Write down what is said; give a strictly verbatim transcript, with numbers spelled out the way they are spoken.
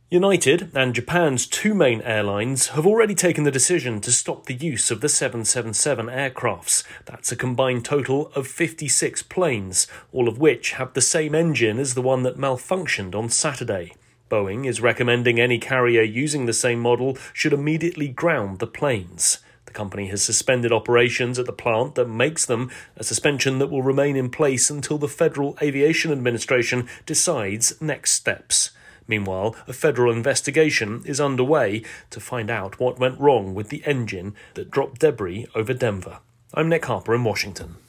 United and Japan's two main airlines have already taken the decision to stop the use of the seven seventy-seven aircrafts. That's a combined total of fifty-six planes, all of which have the same engine as the one that malfunctioned on Saturday. Boeing is recommending any carrier using the same model should immediately ground the planes. The company has suspended operations at the plant that makes them, a suspension that will remain in place until the Federal Aviation Administration decides next steps. Meanwhile, a federal investigation is underway to find out what went wrong with the engine that dropped debris over Denver. I'm Nick Harper in Washington.